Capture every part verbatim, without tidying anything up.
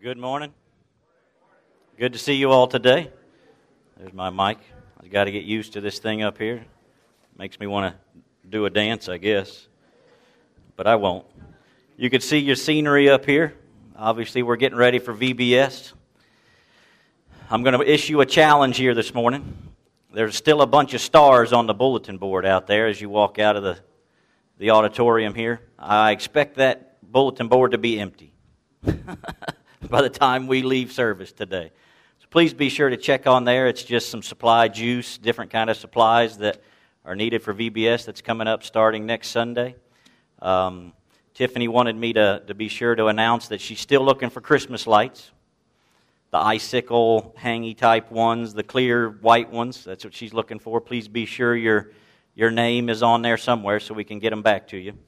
Good morning. Good to see you all today. There's my mic. I've got to get used to this thing up here. Makes me want to do a dance, I guess. But I won't. You can see your scenery up here. Obviously, we're getting ready for V B S. I'm going to issue a challenge here this morning. There's still a bunch of stars on the bulletin board out there as you walk out of the, the auditorium here. I expect that bulletin board to be empty by the time we leave service today. So please be sure to check on there. It's just some supply juice, different kind of supplies that are needed for V B S that's coming up starting next Sunday. Um, Tiffany wanted me to, to be sure to announce that she's still looking for Christmas lights. The icicle hangy type ones, the clear white ones, that's what she's looking for. Please be sure your, your name is on there somewhere so we can get them back to you.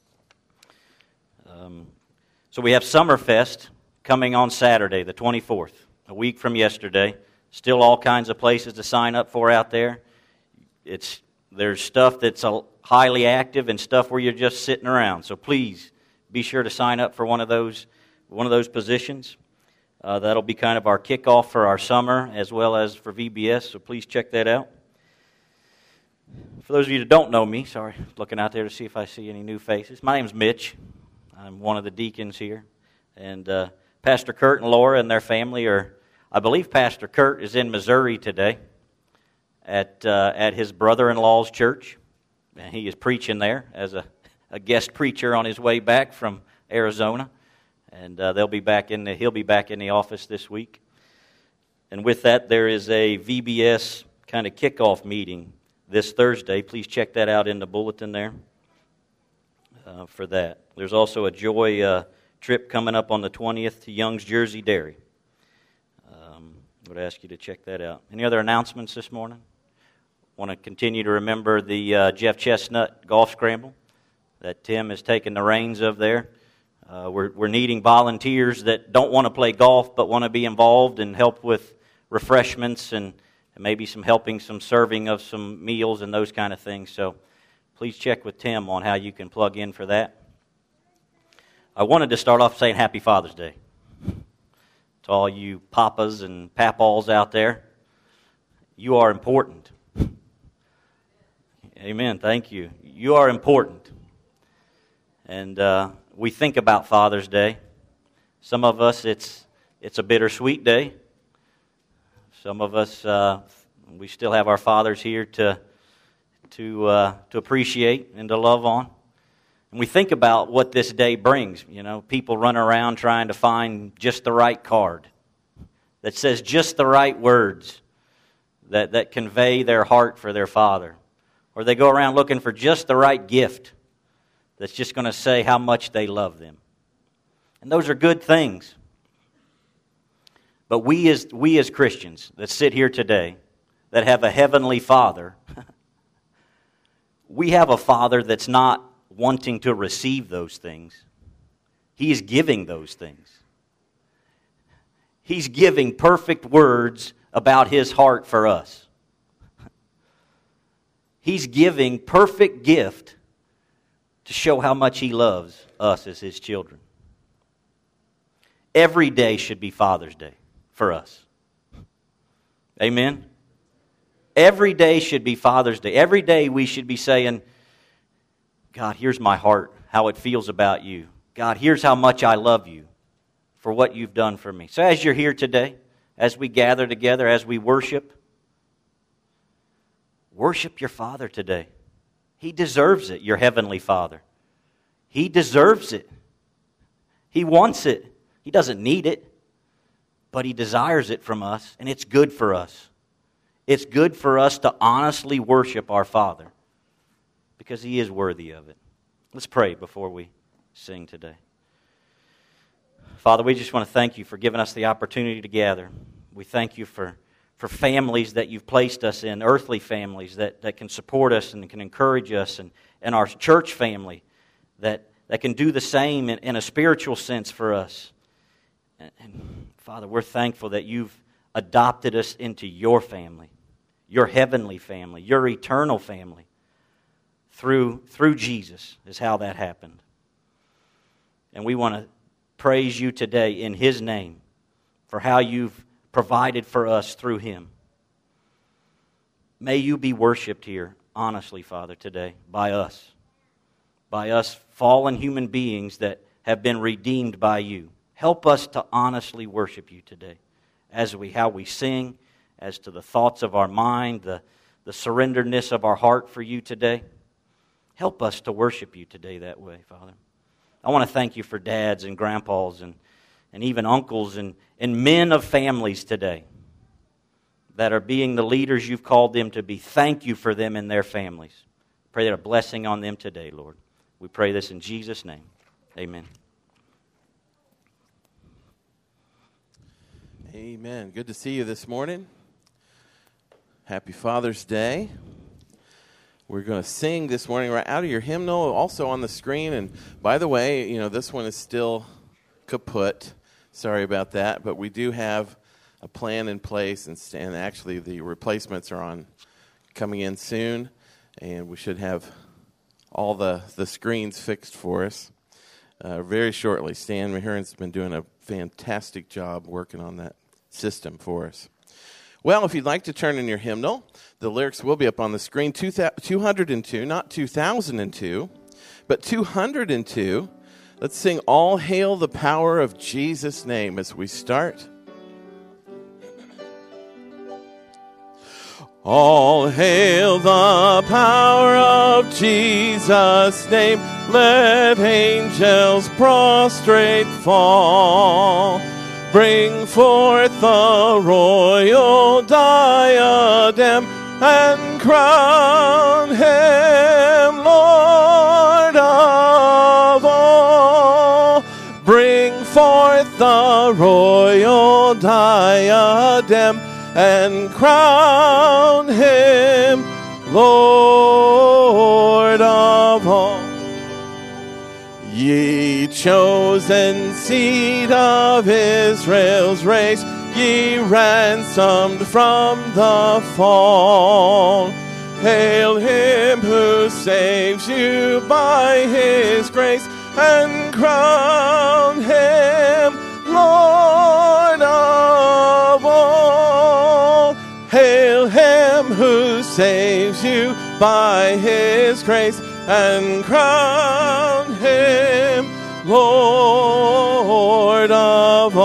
Um, so we have Summerfest coming on Saturday, the twenty-fourth, a week from yesterday. Still all kinds of places to sign up for out there. It's There's stuff that's a, highly active and stuff where you're just sitting around. So please be sure to sign up for one of those one of those positions. Uh, that'll be kind of our kickoff for our summer as well as for V B S, so please check that out. For those of you that don't know me, sorry, looking out there to see if I see any new faces. My name's Mitch. I'm one of the deacons here. And uh, Pastor Kurt and Laura and their family are, I believe Pastor Kurt is in Missouri today at uh, at his brother-in-law's church. And he is preaching there as a, a guest preacher on his way back from Arizona. And uh, they'll be back in the, he'll be back in the office this week. And with that, there is a V B S kind of kickoff meeting this Thursday. Please check that out in the bulletin there uh, for that. There's also a Joy uh, trip coming up on the twentieth to Young's Jersey Dairy. Um, I would ask you to check that out. Any other announcements this morning? Want to continue to remember the uh, Jeff Chestnut Golf Scramble that Tim has taken the reins of there. Uh, we're, we're needing volunteers that don't want to play golf but want to be involved and help with refreshments and, and maybe some helping, some serving of some meals and those kind of things. So please check with Tim on how you can plug in for that. I wanted to start off saying Happy Father's Day to all you papas and papaws out there. You are important. Amen. Thank you. You are important. And uh, we think about Father's Day. Some of us, it's it's a bittersweet day. Some of us, uh, we still have our fathers here to to uh, to appreciate and to love on. And we think about what this day brings. You know, people run around trying to find just the right card that says just the right words that, that convey their heart for their father. Or they go around looking for just the right gift that's just going to say how much they love them. And those are good things. But we as we as Christians that sit here today, that have a heavenly Father, we have a Father that's not wanting to receive those things. He is giving those things. He's giving perfect words about His heart for us. He's giving perfect gift to show how much He loves us as His children. Every day should be Father's Day for us. Amen? Every day should be Father's Day. Every day we should be saying, God, here's my heart, how it feels about you. God, here's how much I love you for what you've done for me. So as you're here today, as we gather together, as we worship, worship your Father today. He deserves it, your heavenly Father. He deserves it. He wants it. He doesn't need it, but He desires it from us, and it's good for us. It's good for us to honestly worship our Father because He is worthy of it. Let's pray before we sing today. Father, we just want to thank You for giving us the opportunity to gather. We thank You for for families that You've placed us in, earthly families that, that can support us and can encourage us, and, and our church family that, that can do the same in, in a spiritual sense for us. And, and Father, we're thankful that You've adopted us into Your family, Your heavenly family, Your eternal family. Through, through Jesus is how that happened. And we want to praise You today in His name for how you've provided for us through him. May you be worshiped here, honestly, Father, today, by us. By us fallen human beings that have been redeemed by you. Help us to honestly worship you today, as we how we sing, as to the thoughts of our mind, the, the surrenderedness of our heart for you today. Help us to worship you today that way, Father. I want to thank you for dads and grandpas and, and even uncles and, and men of families today that are being the leaders you've called them to be. Thank you for them and their families. Pray that a blessing on them today, Lord. We pray this in Jesus' name. Amen. Amen. Good to see you this morning. Happy Father's Day. We're going to sing this morning right out of your hymnal, also on the screen. And by the way, you know, this one is still kaput. Sorry about that. But we do have a plan in place, and, and actually the replacements are on coming in soon. And we should have all the, the screens fixed for us uh, very shortly. Stan Maheron's been doing a fantastic job working on that system for us. Well, if you'd like to turn in your hymnal, the lyrics will be up on the screen. two hundred two, not two thousand two, but two hundred two. Let's sing All Hail the Power of Jesus' Name as we start. All hail the power of Jesus' name. Let angels prostrate fall. Bring forth the royal diadem and crown him Lord of all. Bring forth the royal diadem and crown him Lord of all. Ye chosen seed of Israel's race, ye ransomed from the fall. Hail him who saves you by his grace, and crown him Lord of all. Hail him who saves you by his grace, and crown him Lord of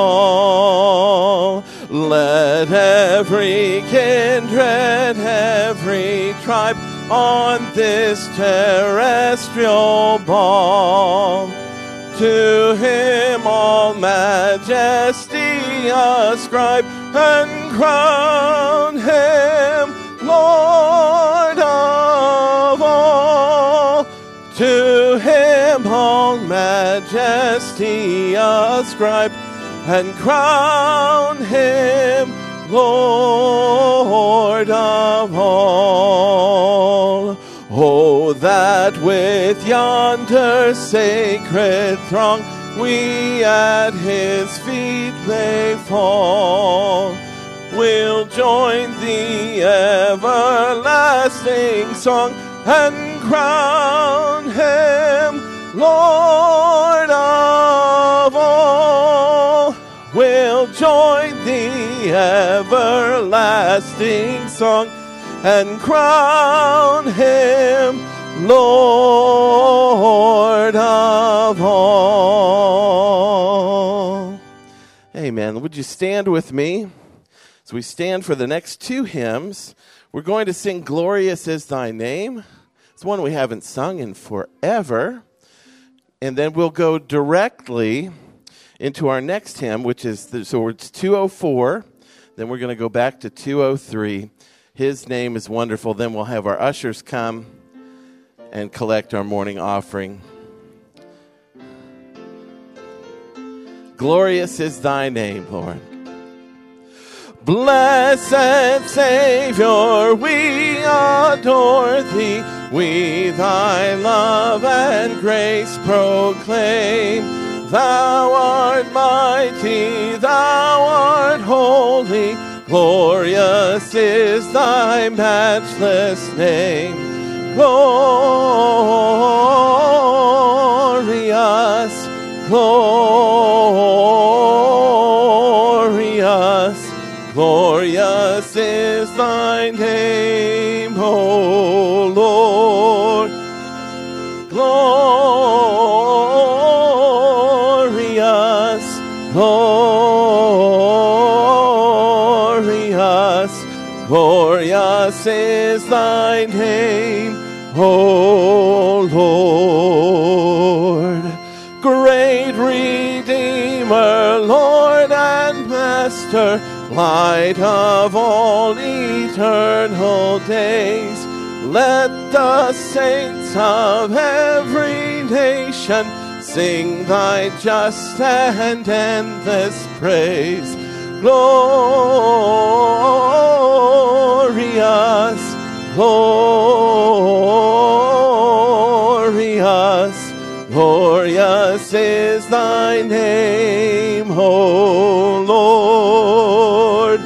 all. Let every kindred, every tribe on this terrestrial ball, to him all majesty ascribe, and crown him Lord of all. To him all majesty ascribe, and crown him Lord of all. Oh, that with yonder sacred throng we at his feet may fall, we'll join the everlasting song, and crown him Lord of all. We'll join the everlasting song, and crown him Lord of all. Amen. Would you stand with me as we stand for the next two hymns? We're going to sing Glorious Is Thy Name. It's one we haven't sung in forever. And then we'll go directly into our next hymn, which is, the, so it's two oh four. Then we're going to go back to two oh three. His Name is Wonderful. Then we'll have our ushers come and collect our morning offering. Glorious is thy name, Lord. Blessed Savior, we adore thee. We thy love and grace proclaim. Thou art mighty, thou art holy. Glorious is thy matchless name. Glorious, glorious. thy name, O Lord. Glorious, glorious, glorious is thy name, O Lord. Great Redeemer, Lord and Master, light of all eternal days, let the saints of every nation sing thy just and endless praise. Glorious, glorious, glorious is thy name, O Lord.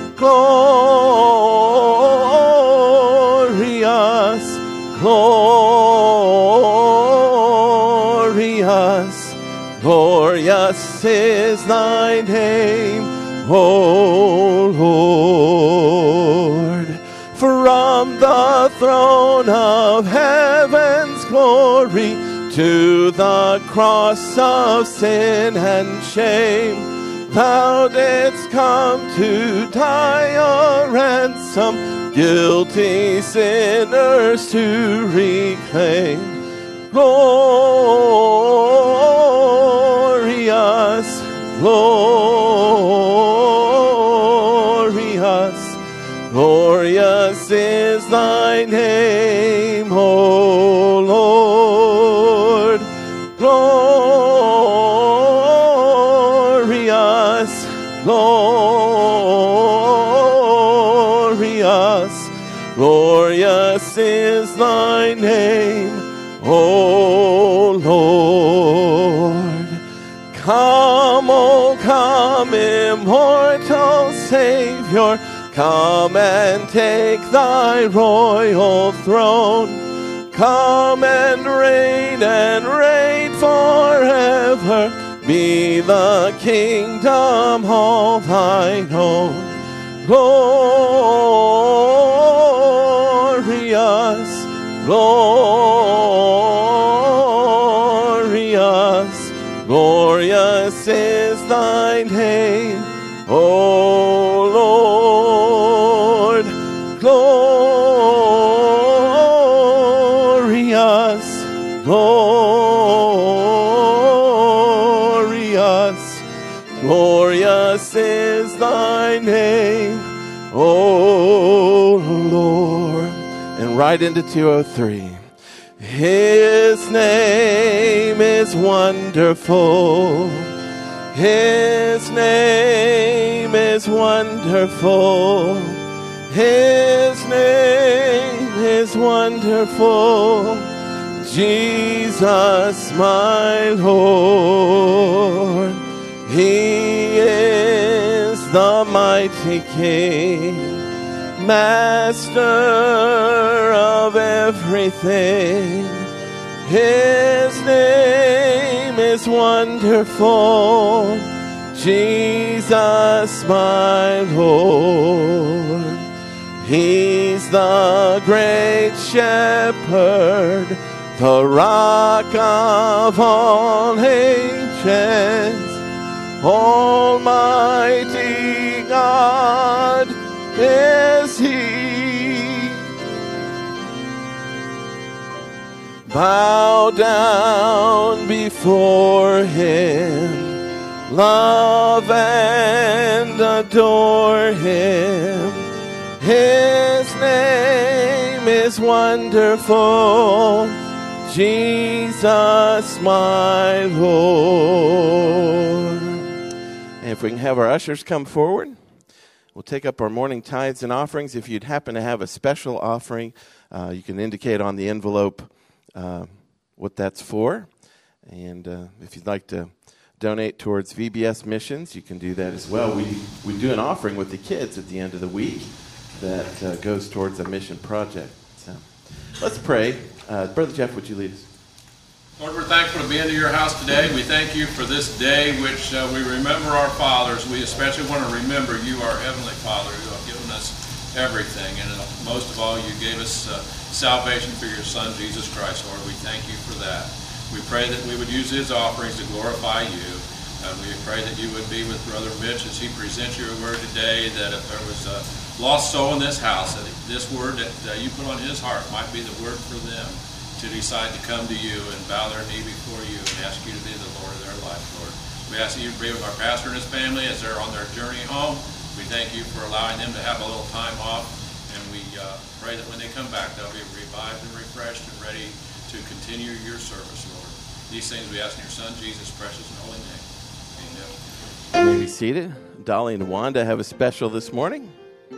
Glorious, glorious, glorious is thy name, O Lord. From the throne of heaven's glory to the cross of sin and shame, thou didst come to die a ransom, guilty sinners to reclaim. Glorious, glorious, glorious is thy name, O Lord. Glorious, glorious, glorious is thy name, O Lord. Come, O come, immortal Savior, come and take thy royal throne. Come and reign and reign forever. Be the kingdom all thine own. Glorious, glorious, glorious is thy name, O Lord. Glorious, glorious, glorious is thy name, O Lord. And right into two oh three. His name is wonderful. His name is wonderful. His name is wonderful. Jesus, my Lord. He is the mighty King, Master of everything. His name is wonderful. Jesus, my Lord. He's the great shepherd, the rock of all ages. Almighty God is He. Bow down before Him, love and adore Him. His name is wonderful, Jesus, my Lord. And if we can have our ushers come forward, we'll take up our morning tithes and offerings. If you'd happen to have a special offering, uh, you can indicate on the envelope uh, what that's for. And uh, if you'd like to donate towards V B S missions, you can do that as well. We we do an offering with the kids at the end of the week that uh, goes towards a mission project. So let's pray. Uh, Brother Jeff, would you lead us? Lord, we're thankful to be into your house today. We thank you for this day which uh, we remember our fathers. We especially want to remember you, our Heavenly Father, who have given us everything. And most of all, you gave us uh, salvation through your Son, Jesus Christ, Lord. We thank you for that. We pray that we would use his offerings to glorify you. And we pray that you would be with Brother Mitch as he presents your word today, that if there was a lost soul in this house, that this word that uh, you put on his heart might be the word for them to decide to come to you and bow their knee before you and ask you to be the Lord of their life, Lord. We ask that you be with our pastor and his family as they're on their journey home. We thank you for allowing them to have a little time off, and we uh, pray that when they come back, they'll be revived and refreshed and ready to continue your service, Lord. These things we ask in your Son, Jesus' precious and holy name. Amen. You may be seated. Dolly and Wanda have a special this morning.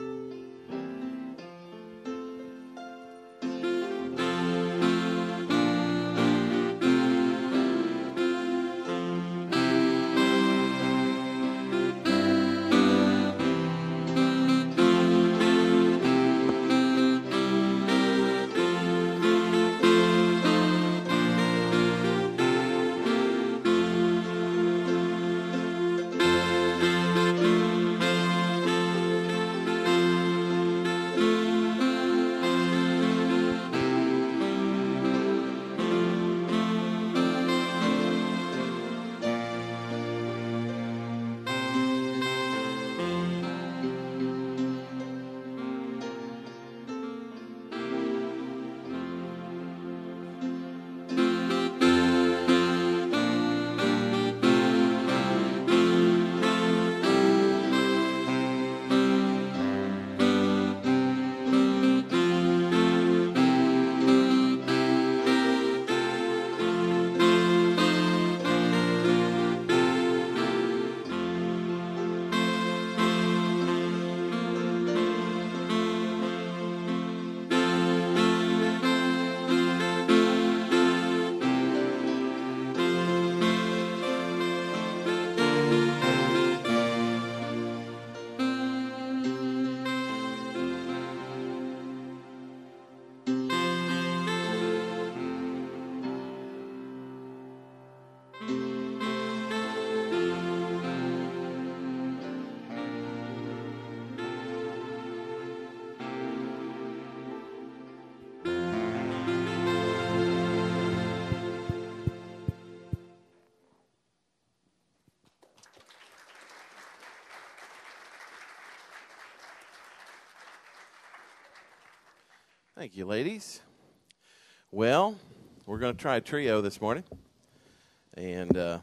Thank you, ladies. Well, we're going to try a trio this morning, and uh,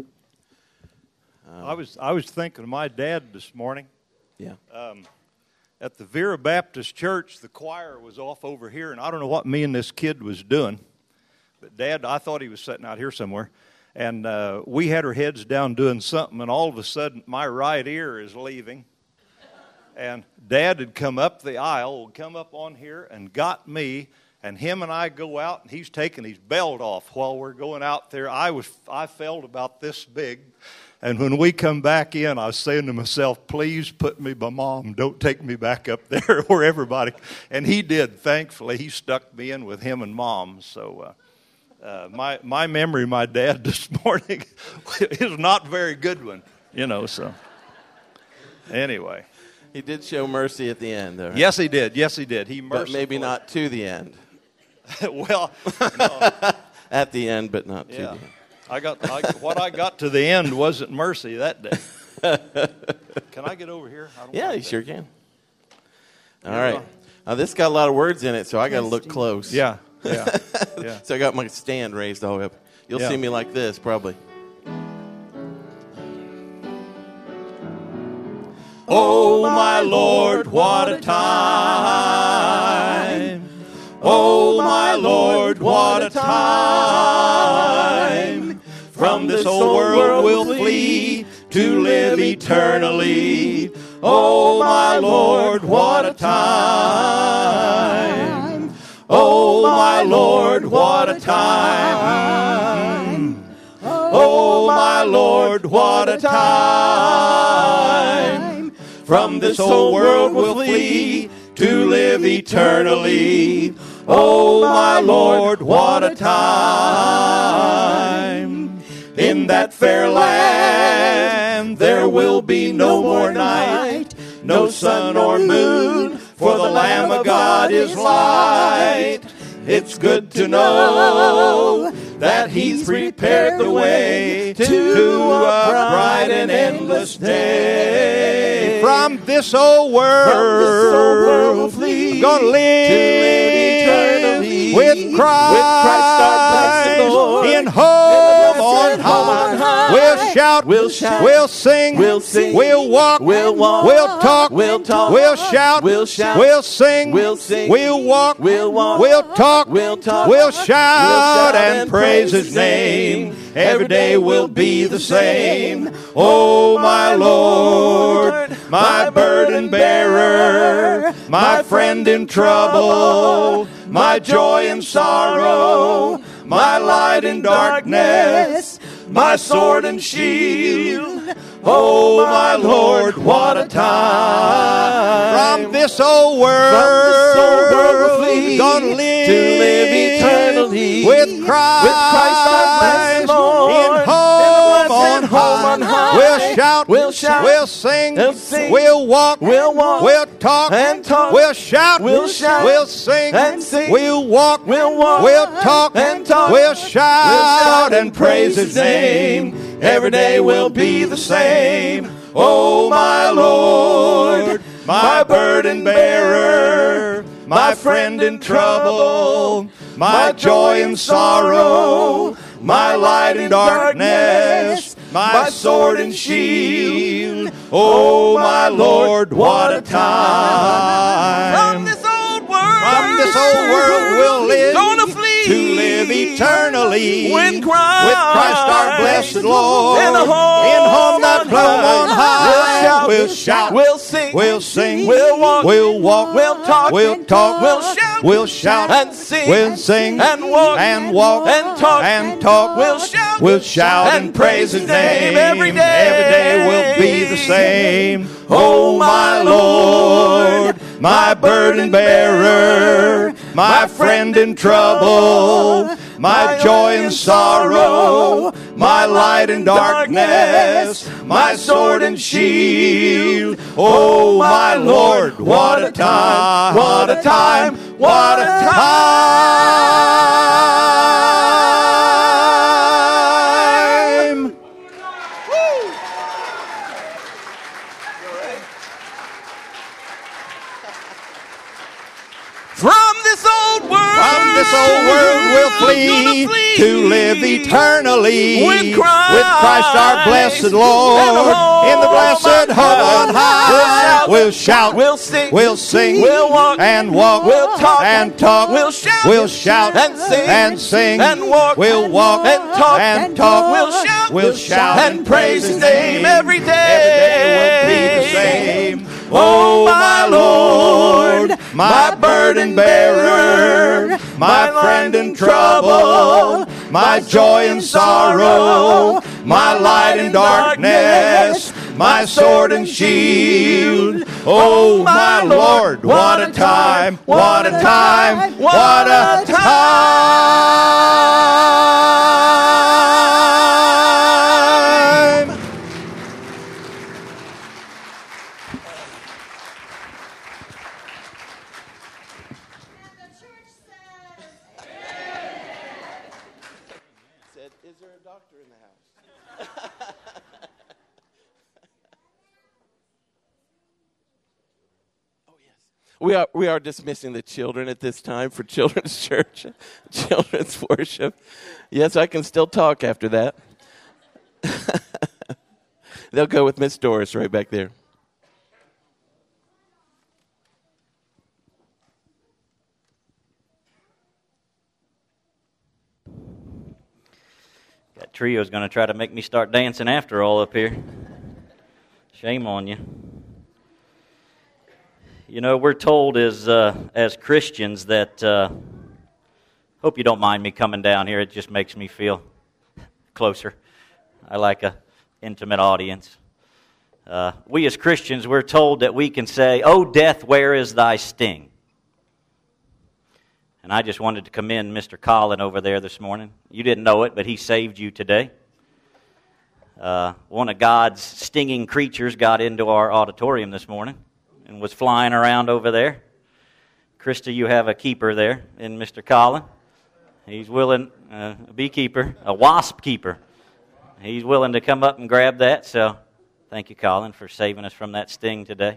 uh, I was I was thinking of my dad this morning. Yeah. Um, at the Vera Baptist Church, the choir was off over here, and I don't know what me and this kid was doing, but Dad, I thought he was sitting out here somewhere, and uh, we had our heads down doing something, and all of a sudden, my right ear is leaving. And Dad had come up the aisle, come up on here and got me, and him and I go out, and he's taking his belt off while we're going out there. I was I felt about this big, and when we come back in, I was saying to myself, please put me by Mom. Don't take me back up there where everybody, and he did, thankfully. He stuck me in with him and Mom. So uh, uh, my, my memory of my dad this morning is not a very good one, you know, so anyway. He did show mercy at the end, though. Right? Yes, he did. Yes, he did. He But maybe not to the end. Well, no. At the end, but not to Yeah. the end. I got I, what I got to the end wasn't mercy that day. Can I get over here? I don't Yeah, like you that. sure can. All Yeah. right. Now, this got a lot of words in it, so I got to look close. Yeah, yeah, yeah. So I got my stand raised all the way up. You'll Yeah. see me like this, probably. Oh, my Lord, what a time. Oh, my Lord, what a time. From this old world we'll flee to live eternally. Oh, my Lord, what a time. Oh, my Lord, what a time. Oh, my Lord, what a time. From this old world we'll flee to live eternally. Oh, my Lord, what a time. In that fair land there will be no more night, no sun or moon, for the Lamb of God is light. It's good to know that He's prepared the way to a bright and endless day. From this old world, we're gonna live eternally with Christ, with Christ our blessed Lord, in home on high. We'll shout, we'll shout, we'll sing, we'll sing, we'll walk, we'll walk, we'll talk, we'll talk, we'll shout, we'll shout, we'll sing, we'll sing, we'll walk, we'll walk, we'll talk, we'll talk, we'll shout and praise His name. Every day will be the same. Oh, my Lord, my burden bearer, my friend in trouble, my joy in sorrow, my light in darkness, my sword and shield. Oh, my Lord, what a time. From this old world, From this old world flee, gonna live, to live eternally with Christ, with Christ our blessed Lord, in home, on, home on high. We'll shout, we'll shout, we'll sing, we'll, sing, we'll walk, we'll walk, we'll talk, and talk, we'll shout, we'll shout, we'll sing, and sing, we'll walk, we'll walk, we'll talk, and talk, we'll shout, we'll shout and praise His name. Every day will be the same. Oh, my Lord, my burden bearer, my friend in trouble, my joy in sorrow, my light in darkness, my sword and shield. Oh, my Lord, what a time. From this old world, From this old world we'll live, gonna flee to live eternally with Christ, with Christ our blessed Lord, in a home, in home that bloom on high. We'll We'll shout, shout, we'll sing, we'll sing, we'll walk, we'll walk, we'll talk, we'll talk, we'll shout, we'll shout, and sing, we'll sing, and walk, and walk, and talk, and talk. we'll shout, we'll shout and praise His name. every day. Every day will be the same. Oh, my Lord, my burden bearer, my friend in trouble, my joy in sorrow, my light in darkness, my sword and shield. Oh, my Lord, what a time, what a time, what a time. From this old world, From this old world we'll flee, flee to live eternally with Christ, with Christ our blessed Lord, in the blessed home on high. We'll shout, we'll sing, we'll sing, we'll walk, and walk, we'll talk, and talk, we'll shout, we'll shout, and sing, and sing, and walk, we'll walk, and talk, and talk, we'll shout, we'll shout and praise His name every day. Every day will be the same. Oh, my Lord, my burden bearer, my friend in trouble, my joy in sorrow, my light in darkness, my sword and shield. Oh, my Lord, what a time, what a time, what a time. Said, is there a doctor in the house? Oh, yes. We are, we are dismissing the children at this time for children's church, children's worship. Yes, I can still talk after that. They'll go with Miss Doris right back there. That trio's going to try to make me start dancing after all up here. Shame on you. You know, we're told as uh, as Christians that, uh, hope you don't mind me coming down here. It just makes me feel closer. I like a intimate audience. Uh, we as Christians, we're told that we can say, "Oh, death, where is thy sting?" And I just wanted to commend Mister Colin over there this morning. You didn't know it, but he saved you today. Uh, one of God's stinging creatures got into our auditorium this morning and was flying around over there. Krista, you have a keeper there in Mister Colin. He's willing, uh, a beekeeper, a wasp keeper. He's willing to come up and grab that, so thank you, Colin, for saving us from that sting today.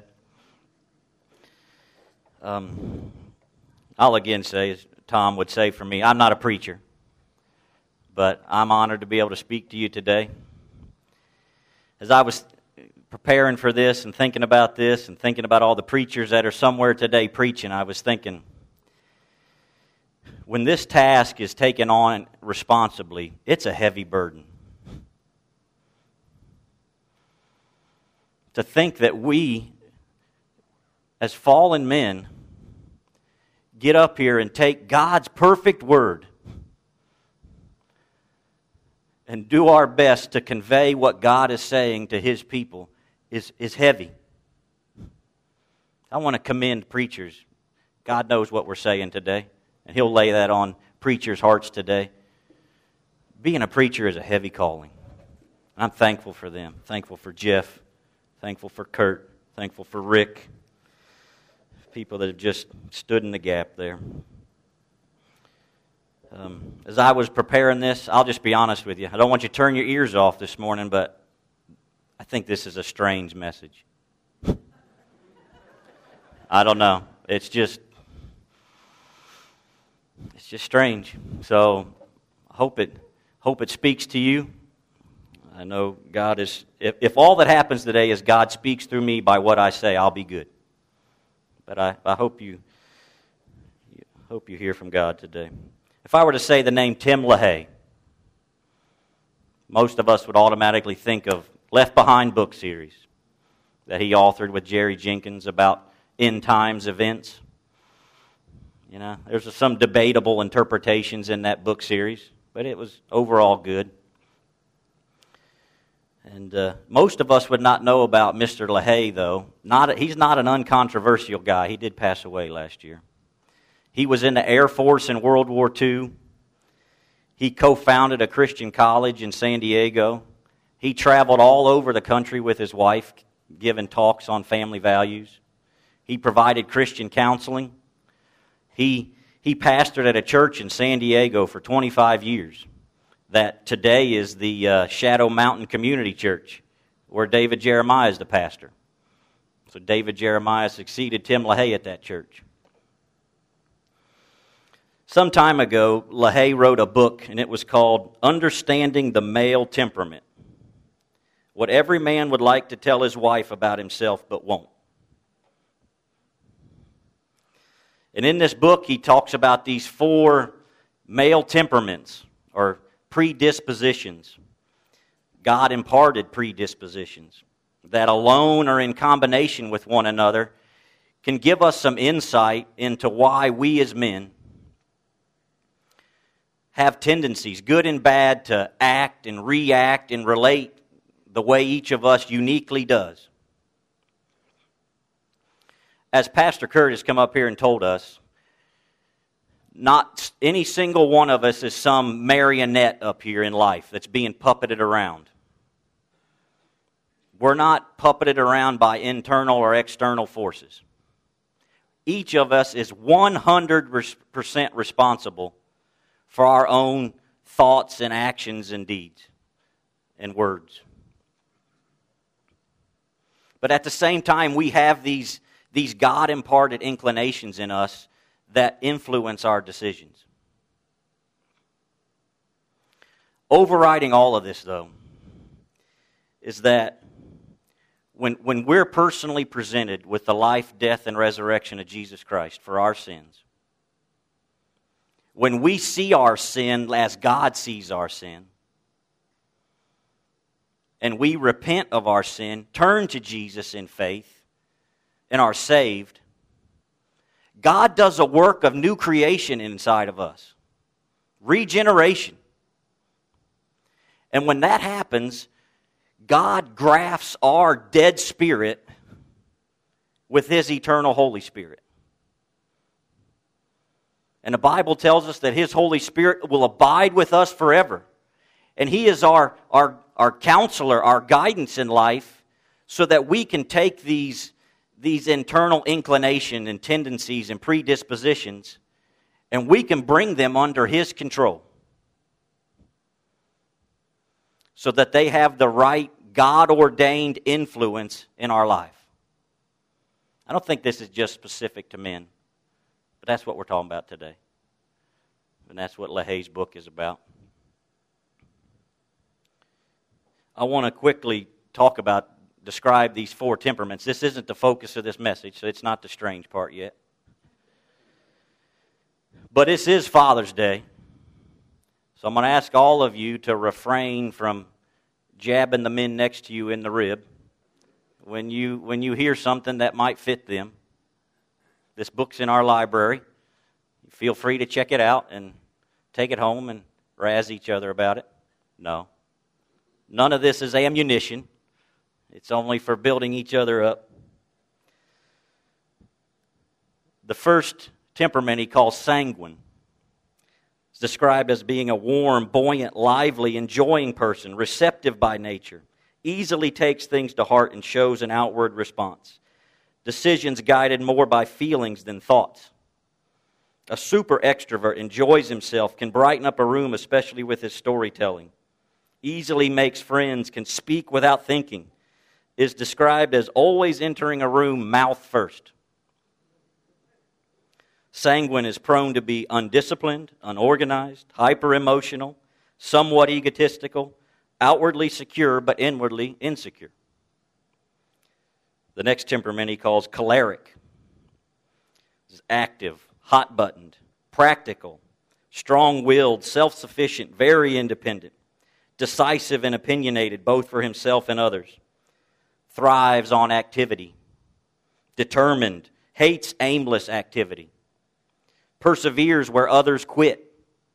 Um, I'll again say, as Tom would say for me, I'm not a preacher, but I'm honored to be able to speak to you today. As I was preparing for this and thinking about this and thinking about all the preachers that are somewhere today preaching, I was thinking, when this task is taken on responsibly, it's a heavy burden. To think that we, as fallen men, get up here and take God's perfect word and do our best to convey what God is saying to His people is, is heavy. I want to commend preachers. God knows what we're saying today, and He'll lay that on preachers' hearts today. Being a preacher is a heavy calling. I'm thankful for them. Thankful for Jeff. Thankful for Kurt. Thankful for Rick. People that have just stood in the gap there. Um, as I was preparing this, I'll just be honest with you. I don't want you to turn your ears off this morning, but I think this is a strange message. I don't know. It's just, it's just strange. So I hope it, hope it speaks to you. I know God is, if, if all that happens today is God speaks through me by what I say, I'll be good. But I, I hope you, hope you hear from God today. If I were to say the name Tim LaHaye, most of us would automatically think of Left Behind book series that he authored with Jerry Jenkins about end times events. You know, there's some debatable interpretations in that book series, but it was overall good. And uh, most of us would not know about Mister LaHaye, though. Not, he's not an uncontroversial guy. He did pass away last year. He was in the Air Force in World War Two. He co-founded a Christian college in San Diego. He traveled all over the country with his wife, giving talks on family values. He provided Christian counseling. He, he pastored at a church in San Diego for twenty-five years. That today is the uh, Shadow Mountain Community Church, where David Jeremiah is the pastor. So David Jeremiah succeeded Tim LaHaye at that church. Some time ago, LaHaye wrote a book, and it was called Understanding the Male Temperament. What every man would like to tell his wife about himself but won't. And in this book, he talks about these four male temperaments, or predispositions, God-imparted predispositions, that alone or in combination with one another can give us some insight into why we as men have tendencies, good and bad, to act and react and relate the way each of us uniquely does. As Pastor Kurt has come up here and told us, not any single one of us is some marionette up here in life that's being puppeted around. We're not puppeted around by internal or external forces. Each of us is one hundred percent responsible for our own thoughts and actions and deeds and words. But at the same time, we have these, these God-imparted inclinations in us that influence our decisions. Overriding all of this, though, is that when, when we're personally presented with the life, death, and resurrection of Jesus Christ for our sins, when we see our sin as God sees our sin, and we repent of our sin, turn to Jesus in faith, and are saved, God does a work of new creation inside of us. Regeneration. And when that happens, God grafts our dead spirit with His eternal Holy Spirit. And the Bible tells us that His Holy Spirit will abide with us forever. And He is our, our, our counselor, our guidance in life, so that we can take these, these internal inclinations and tendencies and predispositions, and we can bring them under His control so that they have the right God-ordained influence in our life. I don't think this is just specific to men, but that's what we're talking about today. And that's what LaHaye's book is about. I want to quickly talk about, describe these four temperaments. This isn't the focus of this message, so it's not the strange part yet. But this is Father's Day, so I'm going to ask all of you to refrain from jabbing the men next to you in the rib when you when you hear something that might fit them. This book's in our library. Feel free to check it out and take it home and razz each other about it. No. None of this is ammunition. It's only for building each other up. The first temperament he calls sanguine. It's described as being a warm, buoyant, lively, enjoying person, receptive by nature, easily takes things to heart and shows an outward response. Decisions guided more by feelings than thoughts. A super extrovert enjoys himself, can brighten up a room, especially with his storytelling. Easily makes friends, can speak without thinking. Is described as always entering a room mouth first. Sanguine is prone to be undisciplined, unorganized, hyper-emotional, somewhat egotistical, outwardly secure but inwardly insecure. The next temperament he calls choleric. This is active, hot-buttoned, practical, strong-willed, self-sufficient, very independent, decisive and opinionated both for himself and others. Thrives on activity, determined, hates aimless activity, perseveres where others quit,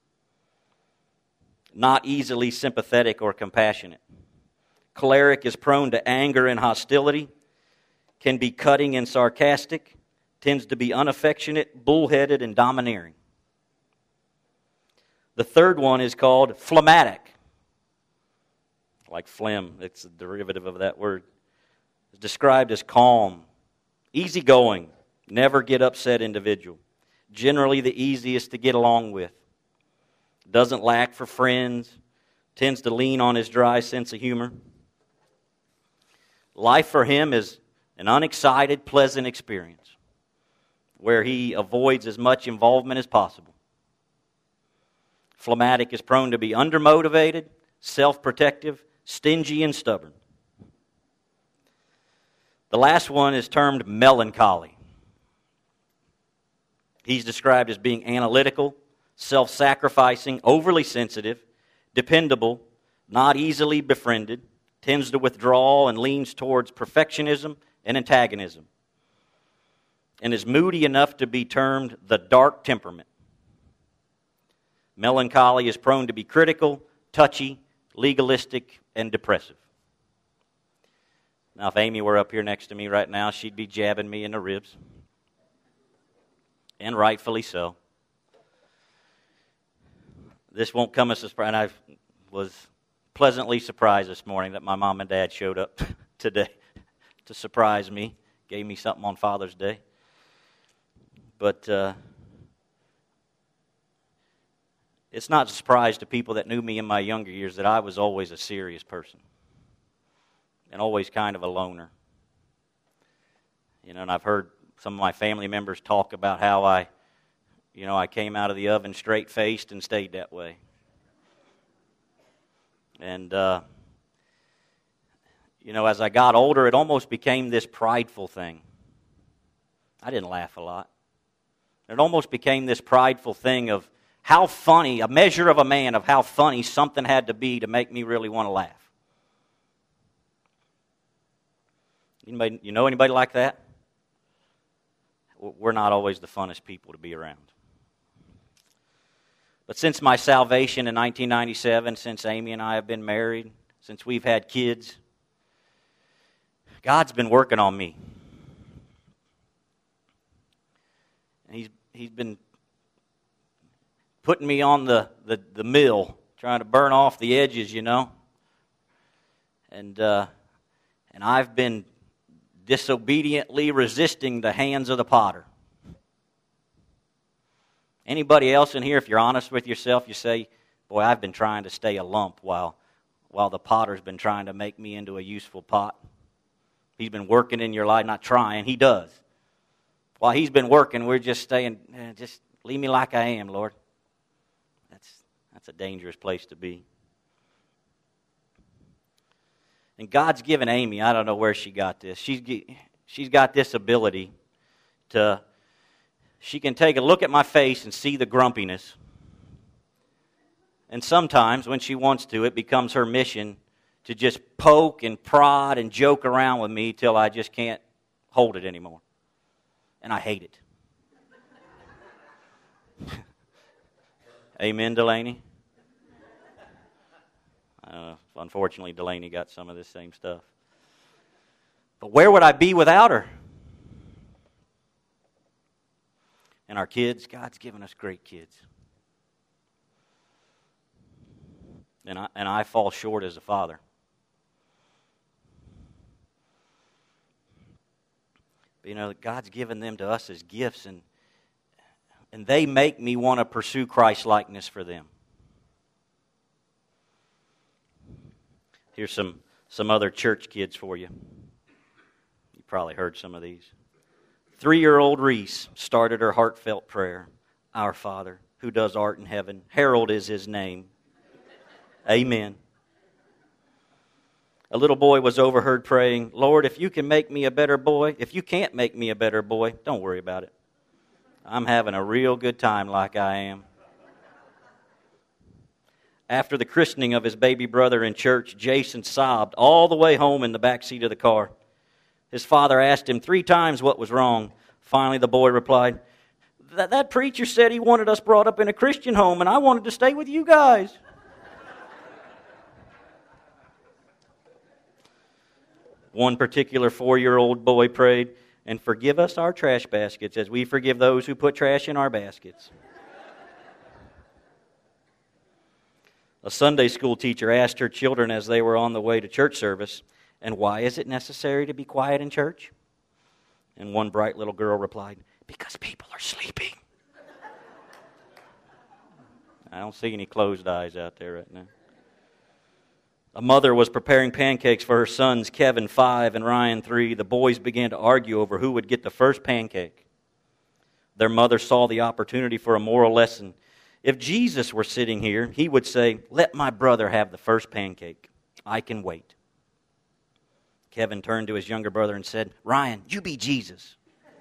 not easily sympathetic or compassionate. Choleric is prone to anger and hostility, can be cutting and sarcastic, tends to be unaffectionate, bullheaded, and domineering. The third one is called phlegmatic. Like phlegm, it's a derivative of that word. It's described as calm, easygoing, never get upset individual. Generally the easiest to get along with. Doesn't lack for friends. Tends to lean on his dry sense of humor. Life for him is an unexcited, pleasant experience where he avoids as much involvement as possible. Phlegmatic is prone to be undermotivated, self-protective, stingy, and stubborn. The last one is termed melancholy. He's described as being analytical, self-sacrificing, overly sensitive, dependable, not easily befriended, tends to withdraw and leans towards perfectionism and antagonism, and is moody enough to be termed the dark temperament. Melancholy is prone to be critical, touchy, legalistic, and depressive. Now, if Amy were up here next to me right now, she'd be jabbing me in the ribs. And rightfully so. This won't come as a surprise. I was pleasantly surprised this morning that my mom and dad showed up today to surprise me. Gave me something on Father's Day. But uh, it's not a surprise to people that knew me in my younger years that I was always a serious person. And always kind of a loner. You know, and I've heard some of my family members talk about how I, you know, I came out of the oven straight-faced and stayed that way. And, uh, you know, as I got older, it almost became this prideful thing. I didn't laugh a lot. It almost became this prideful thing of how funny, a measure of a man of how funny something had to be to make me really want to laugh. Anybody, you know anybody like that? We're not always the funnest people to be around. But since my salvation in nineteen ninety-seven, since Amy and I have been married, since we've had kids, God's been working on me. And He's He's been putting me on the, the, the mill, trying to burn off the edges, you know. And uh, and I've been disobediently resisting the hands of the potter. Anybody else in here, if you're honest with yourself, you say, boy, I've been trying to stay a lump while, while the potter's been trying to make me into a useful pot. He's been working in your life, not trying, he does. While he's been working, we're just staying, eh, just leave me like I am, Lord. That's, that's a dangerous place to be. And God's given Amy, I don't know where she got this, she's, she's got this ability to, she can take a look at my face and see the grumpiness. And sometimes, when she wants to, it becomes her mission to just poke and prod and joke around with me till I just can't hold it anymore. And I hate it. Amen, Delaney? Uh, unfortunately, Delaney got some of this same stuff. But where would I be without her? And our kids, God's given us great kids. And I, and I fall short as a father. But you know, God's given them to us as gifts, and and they make me want to pursue Christ-likeness for them. Here's some, some other church kids for you. You probably heard some of these. Three-year-old Reese started her heartfelt prayer. Our Father, who does art in heaven, Harold is his name. Amen. A little boy was overheard praying, Lord, if you can make me a better boy, if you can't make me a better boy, don't worry about it. I'm having a real good time like I am. After the christening of his baby brother in church, Jason sobbed all the way home in the back seat of the car. His father asked him three times what was wrong. Finally, the boy replied, that, that preacher said he wanted us brought up in a Christian home, and I wanted to stay with you guys. One particular four-year-old boy prayed, and forgive us our trash baskets as we forgive those who put trash in our baskets. A Sunday school teacher asked her children as they were on the way to church service, and why is it necessary to be quiet in church? And one bright little girl replied, because people are sleeping. I don't see any closed eyes out there right now. A mother was preparing pancakes for her sons, Kevin, five, and Ryan, three. The boys began to argue over who would get the first pancake. Their mother saw the opportunity for a moral lesson. If Jesus were sitting here, he would say, let my brother have the first pancake. I can wait. Kevin turned to his younger brother and said, Ryan, you be Jesus.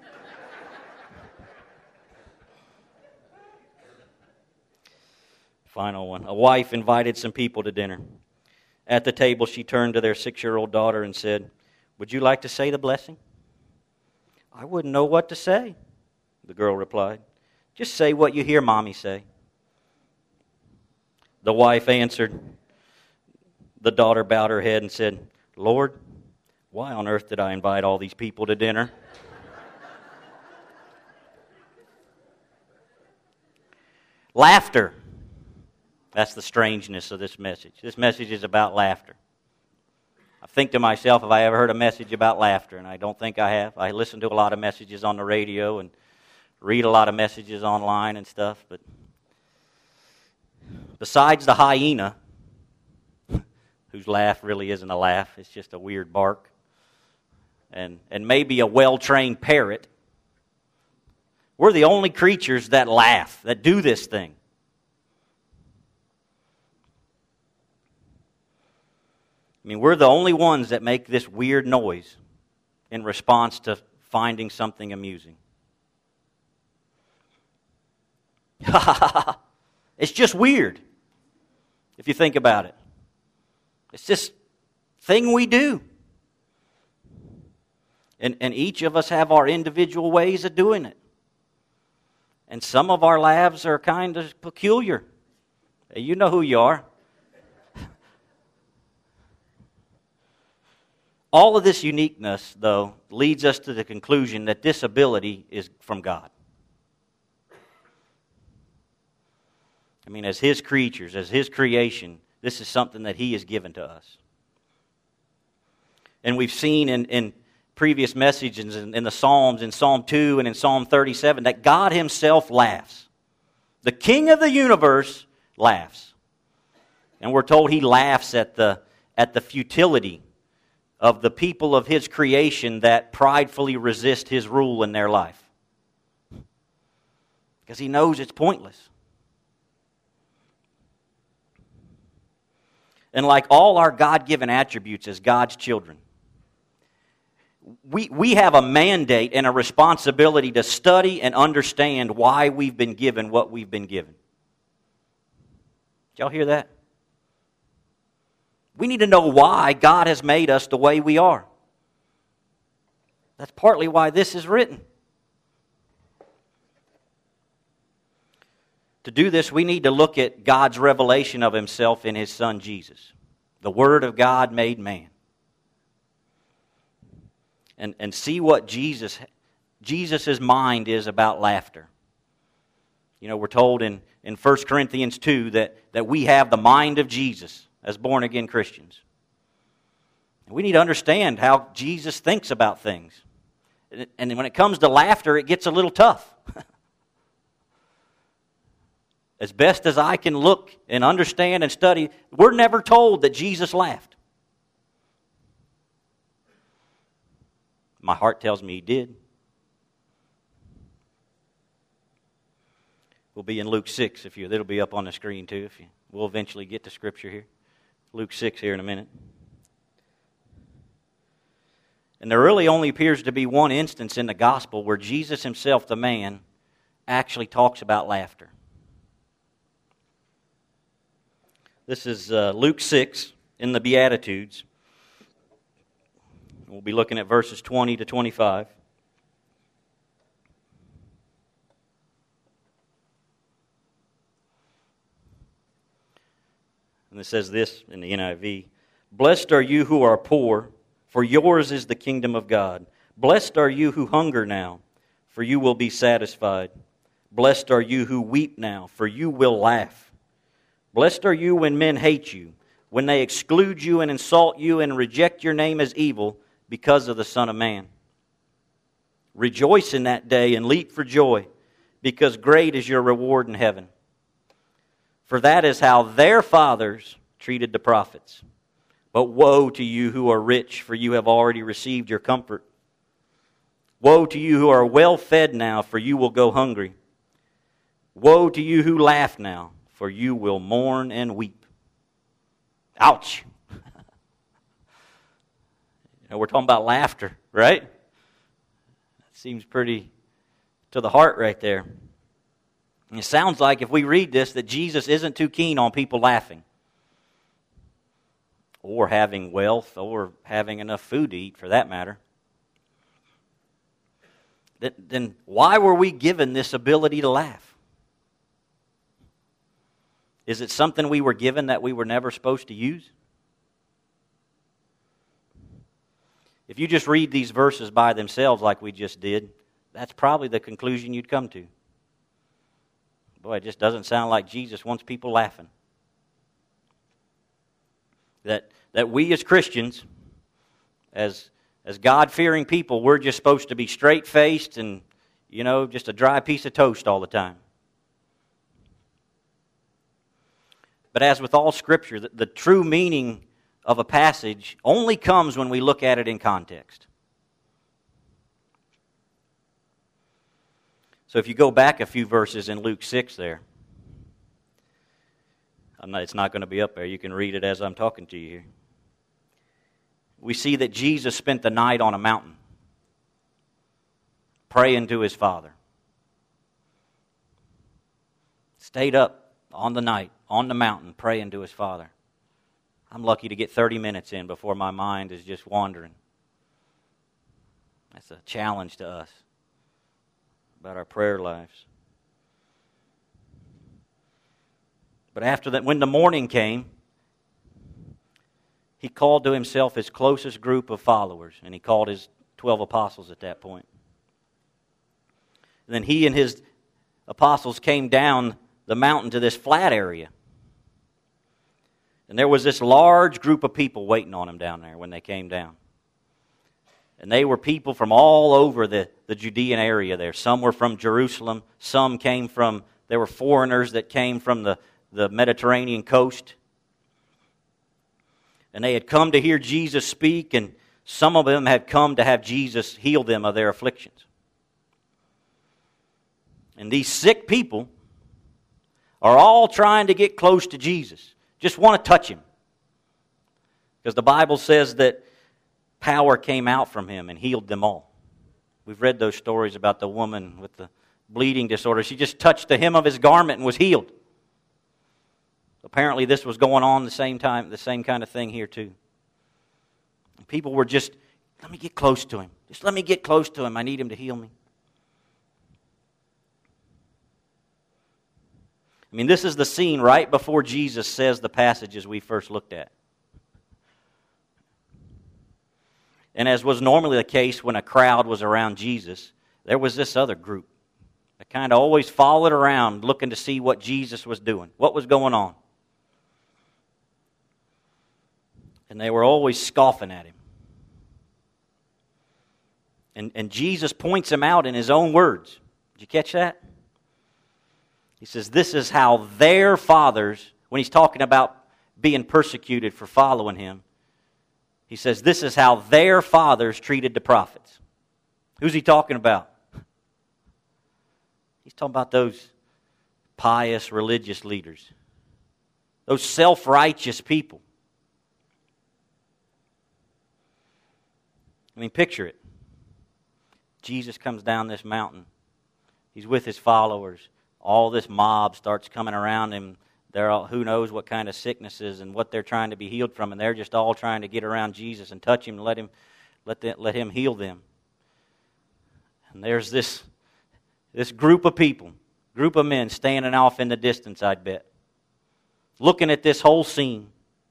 Final one. A wife invited some people to dinner. At the table, she turned to their six-year-old daughter and said, would you like to say the blessing? I wouldn't know what to say, the girl replied. Just say what you hear Mommy say. The wife answered. The daughter bowed her head and said, Lord, why on earth did I invite all these people to dinner? Laughter. That's the strangeness of this message. This message is about laughter. I think to myself, have I ever heard a message about laughter? And I don't think I have. I listen to a lot of messages on the radio and read a lot of messages online and stuff. But besides the hyena, whose laugh really isn't a laugh, it's just a weird bark, and, and maybe a well-trained parrot, we're the only creatures that laugh, that do this thing. I mean, we're the only ones that make this weird noise in response to finding something amusing. It's just weird, if you think about it. It's this thing we do. And, and each of us have our individual ways of doing it. And some of our laughs are kind of peculiar. You know who you are. All of this uniqueness, though, leads us to the conclusion that this ability is from God. I mean, as His creatures, as His creation, this is something that He has given to us. And we've seen in, in previous messages in, in the Psalms, in Psalm two and in Psalm thirty-seven, that God himself laughs. The King of the universe laughs. And we're told he laughs at the, at the futility of the people of his creation that pridefully resist his rule in their life. Because he knows it's pointless. And like all our God-given attributes as God's children, we, we have a mandate and a responsibility to study and understand why we've been given what we've been given. Did y'all hear that? We need to know why God has made us the way we are. That's partly why this is written. To do this, we need to look at God's revelation of himself in his Son Jesus, the Word of God made man. And, and see what Jesus, Jesus' mind is about laughter. You know, we're told in, in First Corinthians two that, that we have the mind of Jesus as born-again Christians. And we need to understand how Jesus thinks about things. And, and when it comes to laughter, it gets a little tough. As best as I can look and understand and study, we're never told that Jesus laughed. My heart tells me he did. We'll be in Luke six. If you, it'll be up on the screen too. If you, we'll eventually get to Scripture here. Luke six here in a minute. And there really only appears to be one instance in the gospel where Jesus himself, the man, actually talks about laughter. This is uh, Luke six in the Beatitudes. We'll be looking at verses twenty to twenty-five. And it says this in the N I V. Blessed are you who are poor, for yours is the kingdom of God. Blessed are you who hunger now, for you will be satisfied. Blessed are you who weep now, for you will laugh. Blessed are you when men hate you, when they exclude you and insult you and reject your name as evil because of the Son of Man. Rejoice in that day and leap for joy, because great is your reward in heaven. For that is how their fathers treated the prophets. But woe to you who are rich, for you have already received your comfort. Woe to you who are well fed now, for you will go hungry. Woe to you who laugh now, for you will mourn and weep. Ouch! You know, we're talking about laughter, right? That seems pretty to the heart right there. And it sounds like if we read this that Jesus isn't too keen on people laughing, or having wealth, or having enough food to eat for that matter. Then why were we given this ability to laugh? Is it something we were given that we were never supposed to use? If you just read these verses by themselves like we just did, that's probably the conclusion you'd come to. Boy, it just doesn't sound like Jesus wants people laughing. That that we as Christians, as as God-fearing people, we're just supposed to be straight-faced and, you know, just a dry piece of toast all the time. But as with all Scripture, the, the true meaning of a passage only comes when we look at it in context. So if you go back a few verses in Luke six there, I'm not, it's not going to be up there. You can read it as I'm talking to you here. We see that Jesus spent the night on a mountain praying to his Father. Stayed up on the night, on the mountain, praying to his Father. I'm lucky to get thirty minutes in before my mind is just wandering. That's a challenge to us about our prayer lives. But after that, when the morning came, he called to himself his closest group of followers, and he called his twelve apostles at that point. And then he and his apostles came down the mountain to this flat area. And there was this large group of people waiting on him down there when they came down. And they were people from all over the, the Judean area there. Some were from Jerusalem. Some came from, there were foreigners that came from the, the Mediterranean coast. And they had come to hear Jesus speak, and some of them had come to have Jesus heal them of their afflictions. And these sick people are all trying to get close to Jesus. Just want to touch Him. Because the Bible says that power came out from Him and healed them all. We've read those stories about the woman with the bleeding disorder. She just touched the hem of His garment and was healed. Apparently this was going on the same time, the same kind of thing here too. And people were just, let me get close to Him. Just let me get close to Him. I need Him to heal me. I mean, this is the scene right before Jesus says the passages we first looked at. And as was normally the case when a crowd was around Jesus, there was this other group that kind of always followed around looking to see what Jesus was doing, what was going on. And they were always scoffing at Him. And, and Jesus points Him out in His own words. Did you catch that? He says, this is how their fathers, when He's talking about being persecuted for following Him, He says, this is how their fathers treated the prophets. Who's He talking about? He's talking about those pious religious leaders. Those self-righteous people. I mean, picture it. Jesus comes down this mountain. He's with His followers. All this mob starts coming around Him. They're all, who knows what kind of sicknesses and what they're trying to be healed from, and they're just all trying to get around Jesus and touch Him and let Him, let them, let Him heal them. And there's this, this group of people, group of men standing off in the distance, I'd bet, looking at this whole scene.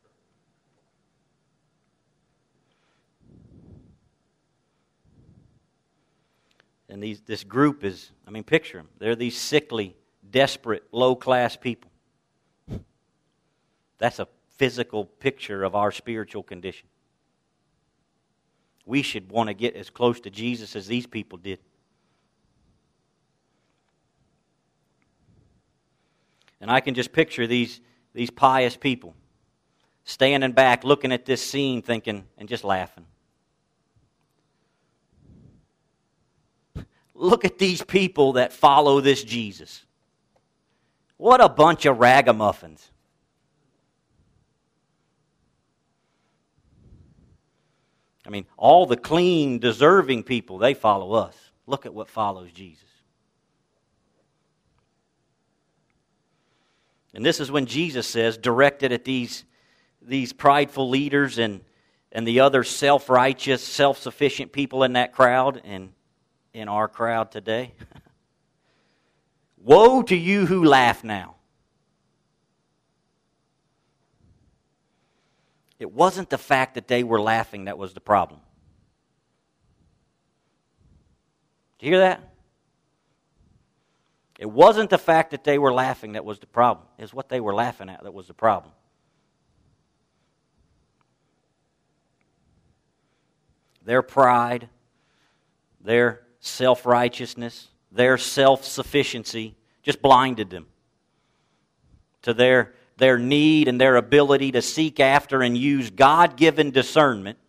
And these, this group is, I mean, picture them. They're these sickly, desperate, low-class people. That's a physical picture of our spiritual condition. We should want to get as close to Jesus as these people did. And I can just picture these, these pious people standing back, looking at this scene, thinking, and just laughing. Look at these people that follow this Jesus. What a bunch of ragamuffins. I mean, all the clean, deserving people, they follow us. Look at what follows Jesus. And this is when Jesus says, directed at these, these prideful leaders and, and the other self-righteous, self-sufficient people in that crowd and in our crowd today. Woe to you who laugh now. It wasn't the fact that they were laughing that was the problem. Did you hear that? It wasn't the fact that they were laughing that was the problem. It's what they were laughing at that was the problem. Their pride, their self-righteousness, their self-sufficiency just blinded them to their, their need and their ability to seek after and use God-given discernment